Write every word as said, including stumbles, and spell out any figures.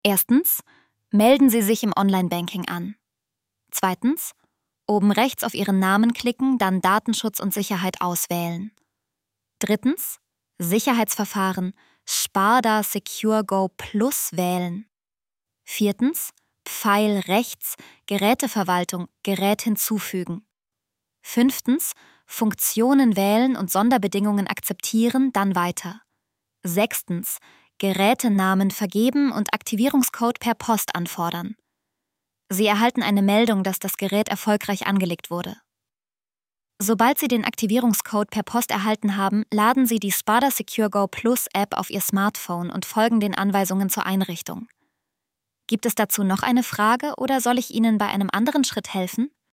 Erstens, melden Sie sich im Online-Banking an. Zweitens, oben rechts auf Ihren Namen klicken, dann Datenschutz und Sicherheit auswählen. Drittens, Sicherheitsverfahren Sparda Secure Go Plus wählen. Viertens, Pfeil rechts, Geräteverwaltung, Gerät hinzufügen. Fünftens, Funktionen wählen und Sonderbedingungen akzeptieren, dann weiter. Sechstens, Gerätenamen vergeben und Aktivierungscode per Post anfordern. Sie erhalten eine Meldung, dass das Gerät erfolgreich angelegt wurde. Sobald Sie den Aktivierungscode per Post erhalten haben, laden Sie die Sparda Secure Go Plus App auf Ihr Smartphone und folgen den Anweisungen zur Einrichtung. Gibt es dazu noch eine Frage oder soll ich Ihnen bei einem anderen Schritt helfen?